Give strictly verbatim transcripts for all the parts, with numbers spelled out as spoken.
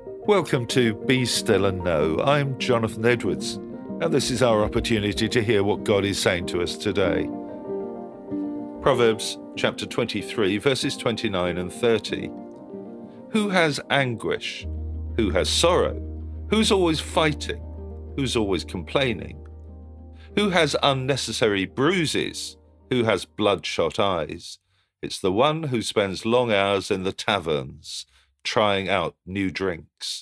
Welcome to Be Still and Know. I'm Jonathan Edwards, and this is our opportunity to hear what God is saying to us today. Proverbs chapter twenty-three, verses twenty-nine and thirty. Who has anguish? Who has sorrow? Who's always fighting? Who's always complaining? Who has unnecessary bruises? Who has bloodshot eyes? It's the one who spends long hours in the taverns, trying out new drinks.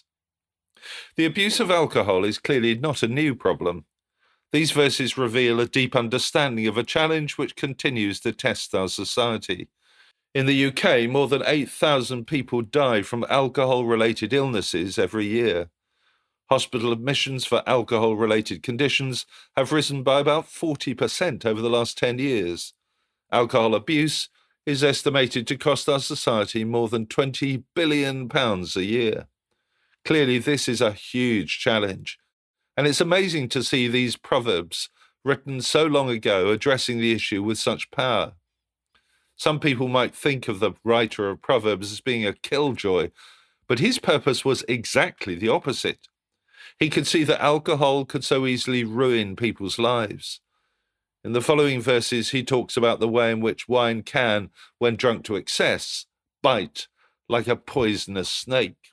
The abuse of alcohol is clearly not a new problem. These verses reveal a deep understanding of a challenge which continues to test our society. In the U K, more than eight thousand people die from alcohol-related illnesses every year. Hospital admissions for alcohol-related conditions have risen by about forty percent over the last ten years. Alcohol abuse is estimated to cost our society more than twenty billion pounds a year. Clearly, this is a huge challenge, and it's amazing to see these proverbs written so long ago addressing the issue with such power. Some people might think of the writer of Proverbs as being a killjoy, but his purpose was exactly the opposite. He could see that alcohol could so easily ruin people's lives. In the following verses, he talks about the way in which wine can, when drunk to excess, bite like a poisonous snake.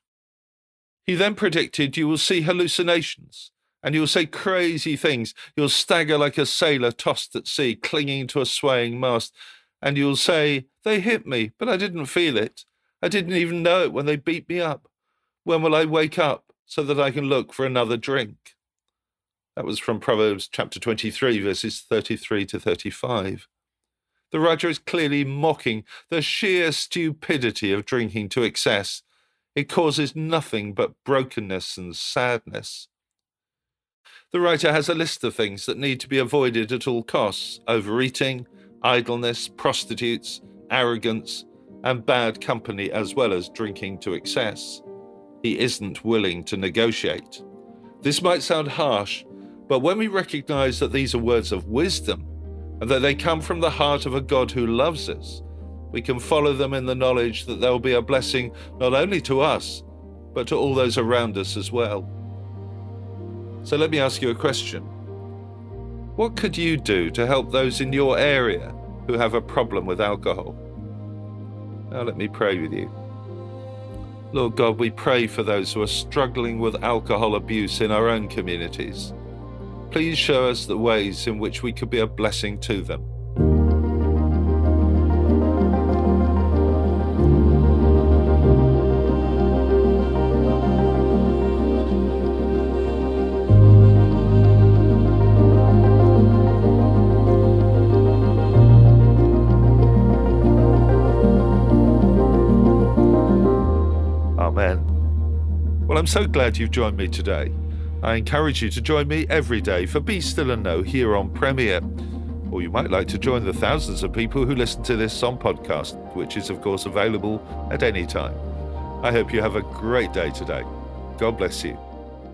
He then predicted you will see hallucinations, and you'll say crazy things. You'll stagger like a sailor tossed at sea, clinging to a swaying mast, and you'll say, they hit me, but I didn't feel it. I didn't even know it when they beat me up. When will I wake up so that I can look for another drink? That was from Proverbs chapter twenty-three, verses thirty-three to thirty-five. The writer is clearly mocking the sheer stupidity of drinking to excess. It causes nothing but brokenness and sadness. The writer has a list of things that need to be avoided at all costs: overeating, idleness, prostitutes, arrogance, and bad company, as well as drinking to excess. He isn't willing to negotiate. This might sound harsh, but when we recognize that these are words of wisdom and that they come from the heart of a God who loves us, we can follow them in the knowledge that there will be a blessing not only to us, but to all those around us as well. So let me ask you a question. What could you do to help those in your area who have a problem with alcohol? Now let me pray with you. Lord God, we pray for those who are struggling with alcohol abuse in our own communities. Please show us the ways in which we could be a blessing to them. Amen. Well, I'm so glad you've joined me today. I encourage you to join me every day for Be Still and Know here on Premier. Or you might like to join the thousands of people who listen to this on podcast, which is of course available at any time. I hope you have a great day today. God bless you.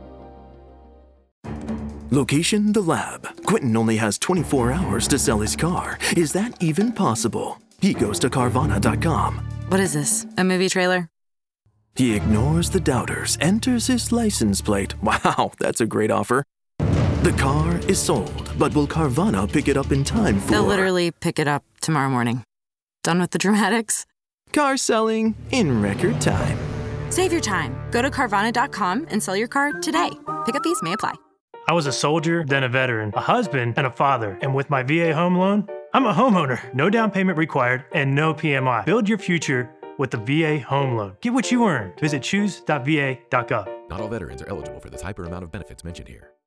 Location: the lab. Quentin only has twenty-four hours to sell his car. Is that even possible? He goes to Carvana dot com. What is this, a movie trailer? He ignores the doubters, enters his license plate. Wow, that's a great offer. The car is sold, but will Carvana pick it up in time for... They'll literally pick it up tomorrow morning. Done with the dramatics? Car selling in record time. Save your time. Go to Carvana dot com and sell your car today. Pickup fees may apply. I was a soldier, then a veteran, a husband, and a father. And with my V A home loan, I'm a homeowner. No down payment required and no P M I. Build your future with the V A home loan. Get what you earned. Visit choose dot v a dot gov. Not all veterans are eligible for the type or amount of benefits mentioned here.